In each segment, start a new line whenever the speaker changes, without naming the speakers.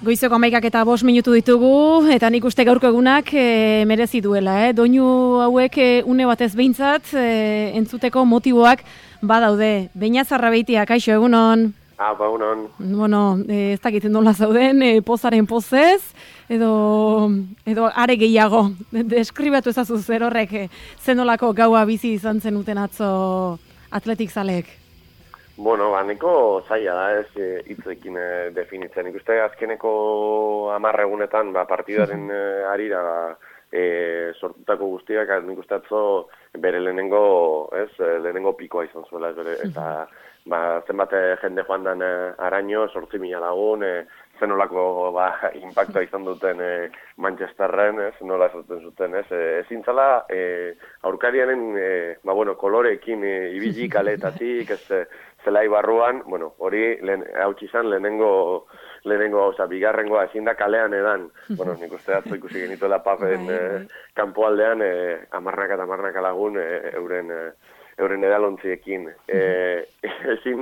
Goizeko 11:05 ditugu, eta nik uste gaurko egunak merezi duela. Doinu hauek une batez behintzat entzuteko motiboak badaude. Beñat Zarrabeitia, kaixo, egunon?
Egunon.
Bueno, ez dakit nola zauden, pozaren pozez, edo are gehiago. Deskribatu ezazu zer horrek, zenolako gaua bizi izan zenuten atzo atletik zaleek.
Bueno, nahiko zaila da ez hitzekin definitzen. Ikuste azkeneko 10 egunetan partidaren harira sortutako guztiak, nik uste atzo bere lehenengo pikoa izan zuela, eta zenbat jende joan den araño, 8.000 lagun, zenolako impactoa izan duten Manchesterren, nola esaten zuten, ezin zala aurkariaren koloreekin ibili kaleetatik, zelai barruan, hori hautsi izan lehenengo bigarrengoa ezin da kalean edan. Nik uste atzo ikusi genituela papen kanpoaldean, amarnaka lagun euren edalontziekin. Ezin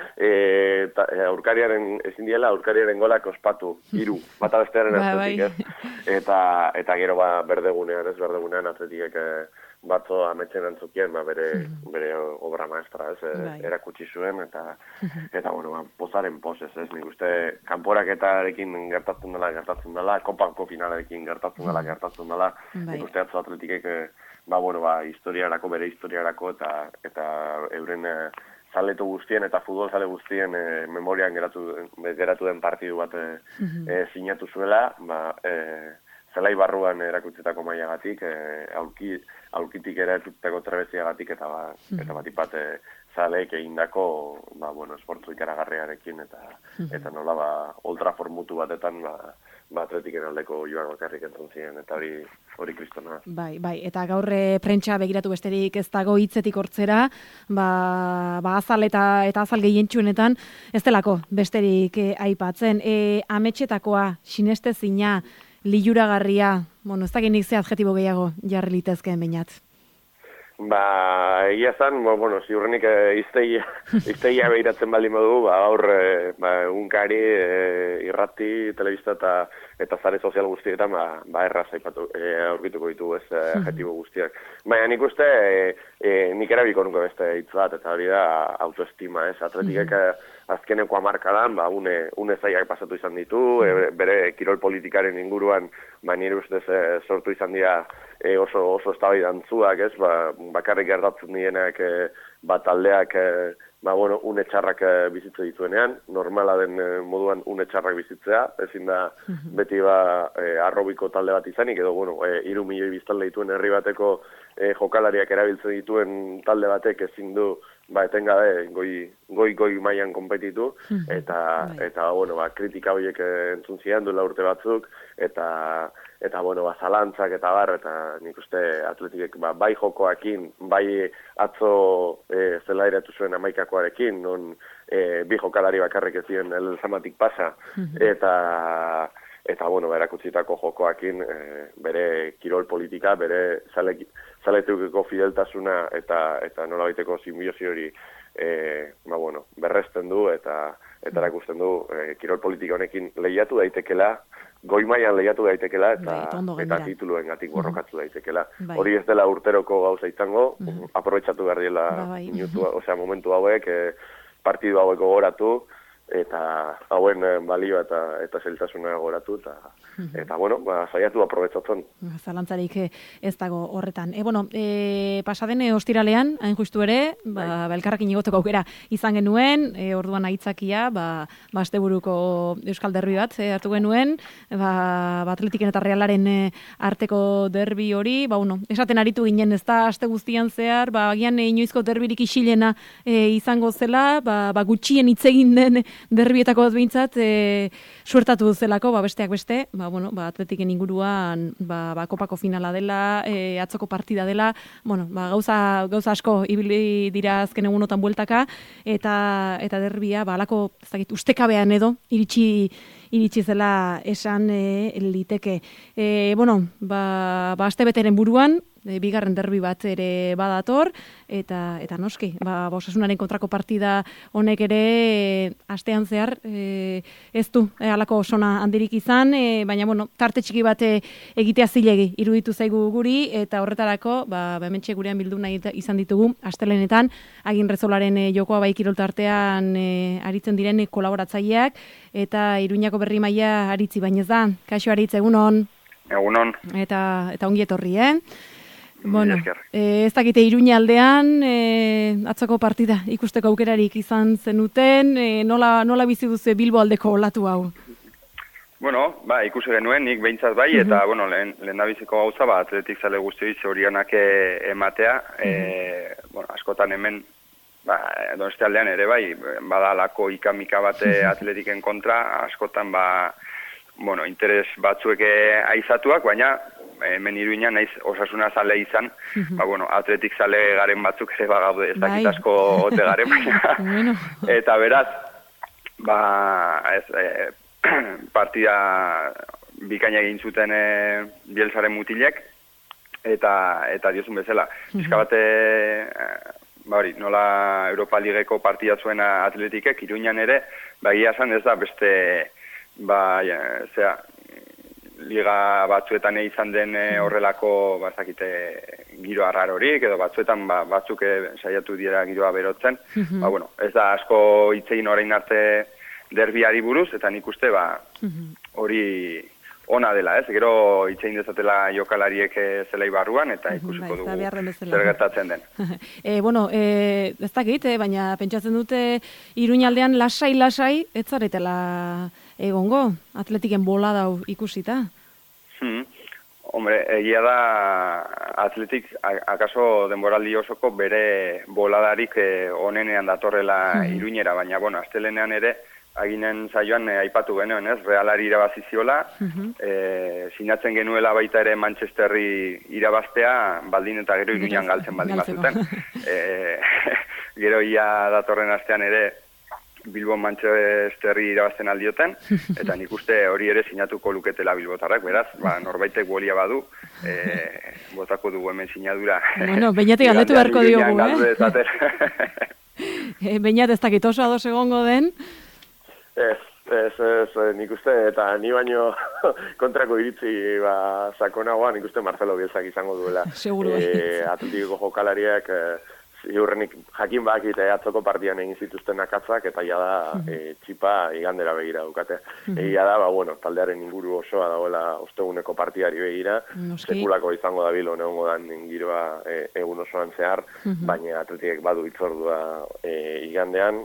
diela aurkariaren golak ospatu, 3, bata bestearen atletik, ez? Eta gero berdegunean atletikek batzo ametxen antzukien bere obra maestra, ez? Erakutsi zuen, eta pozaren pozez, ez? Nik uste kanporaketarekin gertatzen dela, kopako finalarekin gertatzen dela, nik uste atzo atletikek bere historiarako eta euren zaletu guztien eta futbol zale guztien memorian geratu den partidu bat sinatu zuela, zelai barruan erakutsetako mailagatik, aulkitik erakutsetako trebeziagatik eta batipat zaleek egindako esportzu ikaragarriarekin eta nola ultra formutu batetan atletiken aldeko joan bakarrik entzun ziren, eta hori kristona.
Bai, eta gaur prentsa begiratu besterik ez dago hitzetik hortzera, azal eta azal gehientsuenetan, ez delako besterik aipatzen. Ametsetakoa, sinestezina, liluragarria, ez dakit nik ze adjetibo gehiago jarri litezkeen Beñat.
Egia zan, ziurrenik iztegia behiratzen baldin modu, gaur egunkari, irrati, telebista eta zare sozial guztietan erraz aurkituko ditu adjetibo guztiak. Baina nik uste nik erabiko nuke beste hitz bat, eta hori da autoestima, ez? Atletikek azkeneko hamarkadan, une zaiak pasatu izan ditu, bere kirol politikaren inguruan, nire ustez sortu izan dira oso eztabaida antzuak, ez? Bakarrik gertatzen dienak taldeak une txarrak bizitze dituenean, normala den moduan une txarrak bizitzea, ezin da beti arrobiko talde bat izanik, edo 3 milioi biztanle dituen herri bateko jokalariak erabiltzen dituen talde batek ezin du etengabe goi mailan konpetitu, eta kritika horiek entzun zian duela urte batzuk, eta zalantzak eta eta nik uste atletikek bai jokoakin, bai atzo zelairatu zuen 11koarekin, non bi jokalari bakarrik ez ziren elzamatik pasa, eta erakutsitako jokoakin bere kirol politika, bere zaletukeko fideltasuna eta nolabaiteko simbiosi hori berresten du eta erakusten du kirol politika honekin lehiatu daitekela, goi mailan lehiatu daitekela eta tituluengatik borrokatu daitekela. Hori ez dela urteroko gauza izango, aprobetxatu behar dela momentu hauek, partidu hauek gogoratu, eta hauen balio eta zeltasuna goratu, eta saiatu aprobetxatzen.
Zalantzarik ez dago horretan. Pasaden ostiralean, hain justu ere, elkarrekin igoteko aukera izan genuen, orduan aitzakia, asteburuko Euskal Derbi bat hartu genuen, Atletiken eta Realaren arteko derbi hori, esaten aritu ginen, ez da, aste guztian zehar, agian inoizko derbirik isilena izango zela, gutxien hitz egin den derbietako bat behintzat suertatu zelako, besteak beste, Atletiken inguruan kopako finala dela, atzoko partida dela, gauza asko ibili dira azken egunotan bueltaka, eta derbia, alako, ez dakit, ustekabean edo, iritsi zela esan liteke. Aste beteren buruan, bigarren derbi bat ere badator, eta noski, Osasunaren kontrako partida honek ere astean zehar ez du halako osona handirik izan, baina tarte txiki bat egitea zilegi iruditu zaigu guri, eta horretarako hementxe gurean bildu nahi izan ditugu astelenetan Agirrezolaren jokoa bai kirol tartean aritzen diren kolaboratzaileak, eta Iruñako Berri Maila Aritzi bainez da. Kaixo Aritz, egunon.
Egunon.
Eta ongi etorri, ez dakite Iruña aldean, atzoko partida ikusteko aukerarik izan zenuten, nola bizi duzu Bilbo aldeko olatu hau?
Ikusi genuen, nik behintzat bai, eta, lehen nabiziko gauza, atletik zale guztioi zorionak ematea, askotan hemen, Donostia aldean ere bai, badalako ikamika bate atletiken kontra, askotan, interes batzuek aizatuak, baina hemen Iruñan naiz Osasuna zale izan, atletik zale garen batzuk ere bagaude, ez dakit asko ote garen, baina, eta beraz, partida bikaina egin zuten Bieltzaren mutilek, eta diozun bezala. Bizkabate, nola Europa Ligeko partida zuen atletikek, Iruñan ere, egia esan ez da beste, liga batzuetan izan den horrelako, giro arrarorik, edo batzuetan batzuk saiatu dira giroa berotzen, ez da asko hitzein orain arte derbiari buruz, eta nik uste hori ona dela, ez? Gero itxein dezatela jokalariek zelai barruan, eta ikusiko dugu zer gertatzen den.
Ez dakit, baina pentsatzen dute Iruñaldean lasai, ez zaretela egongo, atletiken bola dau ikusita?
Egia da atletik akaso denboraldi osoko bere boladarik onenean datorrela Iruñera, baina, astelenean ere, aginen zaioan aipatu genuen, ez? Realari irabaziziola, sinatzen genuela baita ere Manchesterri irabaztea, baldin eta gero Iruñan galtzen baldin bazuten. Gero ia datorren astean ere Bilbo Manchesterri irabazten aldioten, eta nik uste hori ere sinatuko luketela bilbotarrak, beraz, norbaitek bolia badu, botako dugu hemen sinadura.
Beñatik galdetu beharko diogu, Beñat ez dakit oso ados egongo den.
Ez, nik uste, eta ni baino kontrako iritzi sakonagoa, nik uste Marcelo Bielsak izango duela.
Seguro.
Atletikoko jokalariak ziurrenik jakin bakite atzoko partian egin zituzten akatzak, eta jada txipa igandera begira dukate. Egia da, taldearen inguru osoa dagoela osteguneko partidari begira, sekulako izango da bilo neongo dan giroa egun osoan zehar, baina atletikek badu itzordua igandean,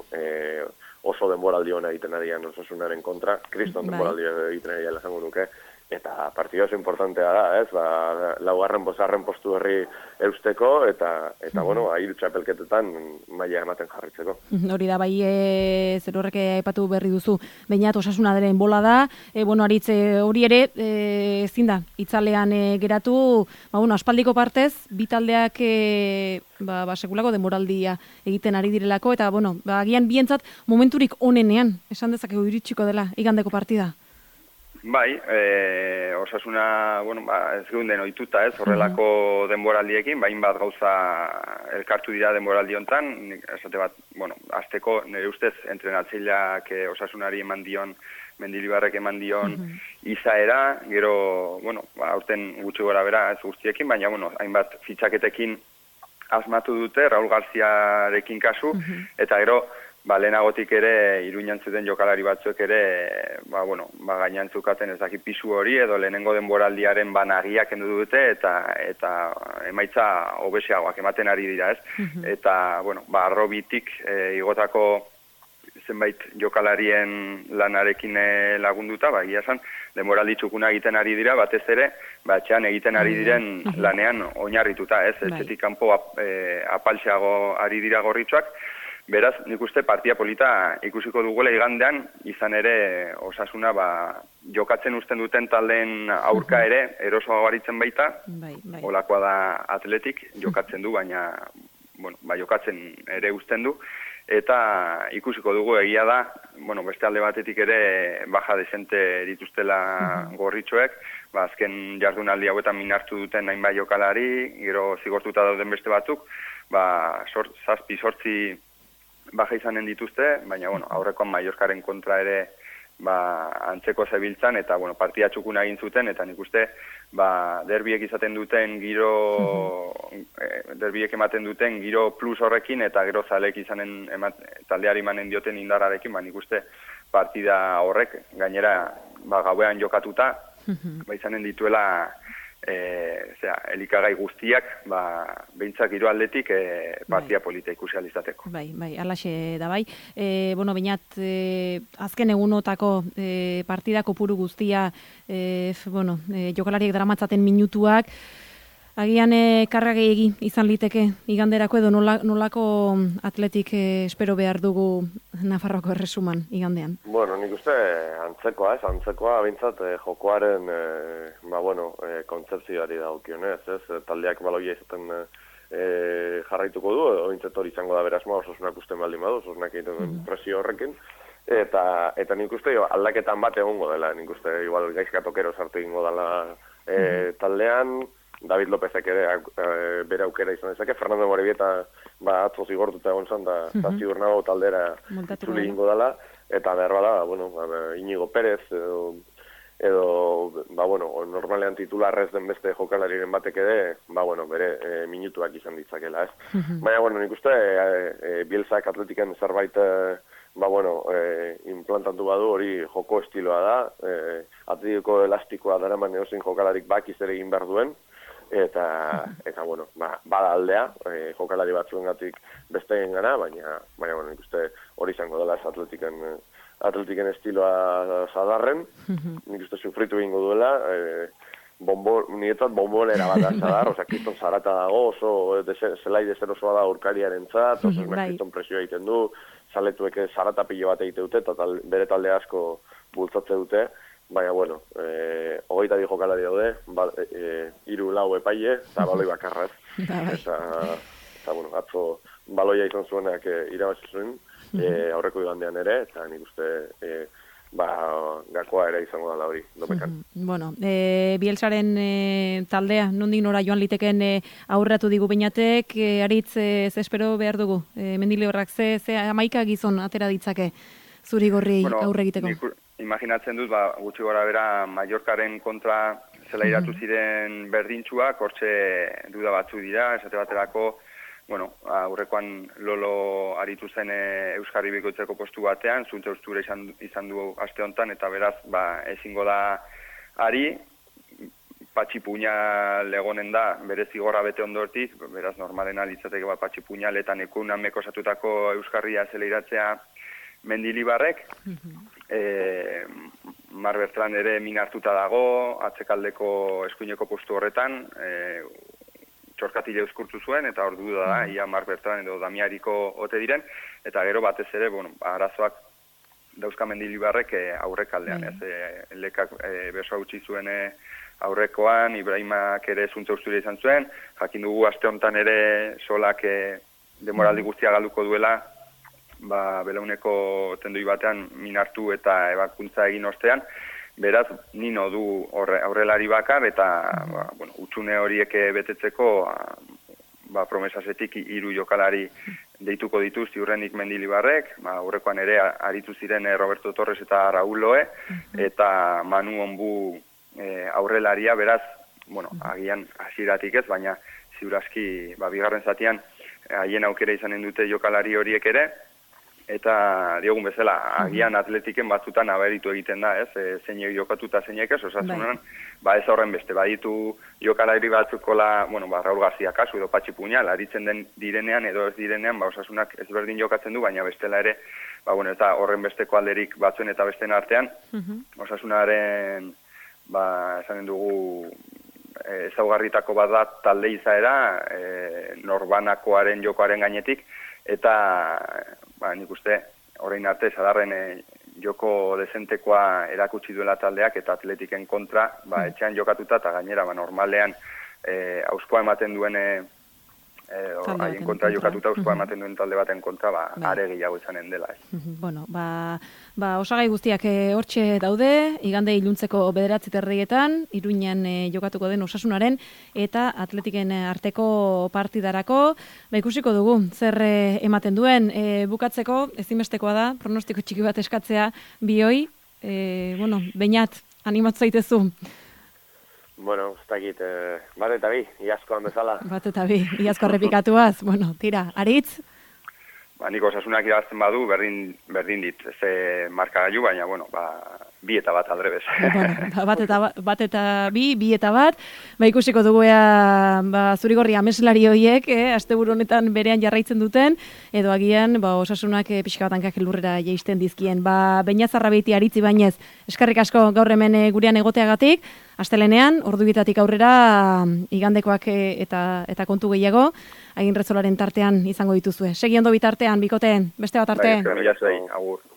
oso denboraldi hona egiten adian Osasunaren kontra, kriston denboraldi egiten adian esango nuke, eta partida oso importantea da, ez? Laugarren, bosgarren postu horri eusteko, eta hiru txapelketetan maila ematen jarritzeko.
Hori da, zer horrek aipatu berri duzu, Beñat Osasunaren bola da, Aritz, hori ere, ezin da, itzalean geratu, aspaldiko partez, bi taldeak sekulako denboraldia egiten ari direlako, eta, agian bientzat momenturik onenean, esan dezakegu iritsiko dela, igandeko partida.
Bai, Osasuna, ez geunden ohituta, ez, horrelako denboraldiekin, bat gauza elkartu dira denboraldi hontan, esate bat, azteko nire ustez entrenatzaileak Osasunari eman dion, Mendilibarrek eman dion izaera, gero, aurten gutxi gora bera ez guztiekin, baina, hainbat fitxaketekin asmatu dute, Raul Garziarekin kasu, eta gero, lehenagotik ere, Iruñan zuten jokalari batzuek ere, gainan zukaten ez daki pisu hori, edo lehenengo denboraldiaren banagiak endu dute, eta emaitza hobeseagoak ematen ari dira, ez? Eta, arrobitik igotako zenbait jokalarien lanarekin lagunduta, egia esan, denboraldi txukuna egiten ari dira, batez ere, etxean egiten ari diren lanean oinarrituta, ez? Etxetik kanpo apaltxeago ari dira gorritxoak, beraz, nik uste partia polita ikusiko dugula igandean, izan ere Osasuna jokatzen usten duten taldeen aurka ere, erosoago aritzen baita, olakoa da atletik, jokatzen du, baina bueno, jokatzen ere uzten du, eta ikusiko dugu egia da, bueno, beste alde batetik ere baja desente dituztela gorritxoek, azken jardunaldi hauetan minartu duten hainbat jokalari, gero zigortuta dauden beste batzuk, 7-8 baja izanen dituzte, baina, bueno, aurrekoan Mallorcaren kontra ere antzeko zebiltzan, eta, bueno, partida txukuna egin zuten, eta nik uste, derbiek izaten duten derbiek ematen duten giro plus horrekin, eta gero zalek izanen taldeari manen dioten indarrarekin, nik uste partida horrek, gainera, gauean jokatuta, izanen dituela elikagai guztiak, behintzak giro aldetik partia polita ikusi alizateko.
Bai, alaxe da bai. Bueno, bainat, azken egunotako partidako puru guztia, jokalariek dramatzaten minutuak, agian karragegi izan liteke iganderako edo nolako atletik espero behar dugu Nafarroako erresuman igandean?
Bueno, nik uste antzekoa bintzat jokoaren kontzepzioari daukionez, taldeak baloia izaten jarraituko du, edo bintzat hori izango da berasmoa Osasunak usten baldin badu, Osasunak egiten presio horrekin, eta nik uste aldaketan bat egongo dela, nik uste igual gaizkatokero sartu egingo dela taldean, David Lópezek ere bere aukera izan dezake, Fernando Morebieta atzo zigortuta egon zan, da ziur nago taldera itzuli egingo dela, eta behar bada, Inigo Pérez, edo normalean titularrez den beste jokalariren batek ere, bere minutuak izan ditzakela, ez? Baina, nik uste, Bielsak atletiken zerbait, implantatu badu hori joko estiloa da, atletiko elastikoa daraman edozein jokalarik bakiz ere egin behar duen, eta bada aldea, jokalari batzuengatik besteen gana, baina, nik uste hori izango dela ez atletiken estiloa zadarren, nik uste sufritu egingo duela, niretzat bombonera bat da zadar, kriston zarata dago, oso zelai dezerosoa da urkariaren zat, oso kriston presioa egiten du, zaletuek zarata pilo bat egite dute, eta bere talde asko bultzatze dute, baina, 22 jokalari daude, 3-4 epaile, eta baloi bakarraz. Eta, atzo baloia izan zuenak irabazi zuen, aurreko igandean ere, eta nik uste gakoa ere izango dela hori, dopekan.
Bielsaren taldea, nondik nora joan liteken aurratu digu beinatek, aritz, ze espero behar dugu, Mendilibarrak, ze amaika gizon atera ditzake zuri gorri aurre egiteko?
Imaginatzen dut, gutxi gora bera Mallorcaren kontra zela iratu ziren berdintxuak, hortxe duda batzu dira, esate baterako, aurrekoan Lolo aritu zen Euskarri bikoitzeko postu batean, zuntze ustura izan du aste honetan, eta beraz, ezingo da ari, Patxi Puñal egonen da, bere zigorra bete ondortik, beraz normalen alitzateke Patxi Puñal eta nekunan mekosatutako Euskarria zela iratzea Mendilibarrek, Mar Bertran ere minartuta dago, atzekaldeko eskuineko postu horretan, txorkatile euskurtu zuen, eta hor duda da, ia Mar Bertran edo Damiariko ote diren, eta gero batez ere, arazoak dauzka Mendilibarrek aurrekaldean, lekak besoa utzi zuen aurrekoan, Ibrahimak ere zuntza ustura izan zuen, jakin dugu aste honetan ere solak demoraldi guztia galduko duela, belauneko tendoi batean minartu eta ebakuntza egin ostean, beraz, nino du aurrelari bakar, eta utxune horiek betetzeko promesasetik 3 jokalari deituko ditu ziurrenik Mendilibarrek, aurrekoan ere aritu ziren Roberto Torres eta Raúl Loe, eta Manu Onbu aurrelaria, beraz, agian hasieratik ez, baina ziurazki bigarren zatian haien aukera izanen dute jokalari horiek ere, eta diogun bezala, agian atletiken batzutan aberitu egiten da, ez, zeinek jokatu eta zeinek ez, Osasunan, ez horren beste, baditu jokalari batzukola, Raúl García kasu edo Patxi Puñal, aritzen direnean edo ez direnean, Osasunak ezberdin jokatzen du, baina bestela ere, ez da horren besteko alderik batzuen eta besteen artean, Osasunaren, esanen dugu, ezaugarritako bat da talde izaera, norbanakoaren jokoaren gainetik, eta nik uste, orain arte, zadarren joko dezentekoa erakutsi duela taldeak eta atletiken kontra, etxean jokatuta eta gainera normalean auskoa ematen duen haien kontra jokatuta euskoa ematen duen talde baten kontra, are gehiago izanen dela.
Bueno, osagai guztiak hortxe daude, igande iluntzeko 9:30 Iruñan jokatuko den Osasunaren eta Atletiken arteko partidarako, ikusiko dugu zer ematen duen. Bukatzeko ezinbestekoa da pronostiko txiki bat eskatzea bioi, Beñat, animatu zaitezu.
Bueno, ez dakit, bat eta bi, iazkoan bezala.
Bat eta bi, iazko errepikatuaz. Bueno, tira, Aritz?
Nik Osasunak irabazten badu, berdin dit, ze markagailu, baina, bi eta bat aldrebez.
Bat eta bi eta bat, ikusiko dugu Zurigorri ameslari horiek, asteburu honetan berean jarraitzen duten, edo agian, Osasunak pixka bat hankak elurrera jaisten dizkien. Beñat Arrabeiti, Aritz Ibañez, eskerrik asko gaur hemen gurean egoteagatik, astelenean, ordubietatik aurrera, igandekoak eta kontu gehiago, Agin Retzolaren tartean izango dituzue. Segi ondo bitartean, bikoteen, beste bat arte.
Agur.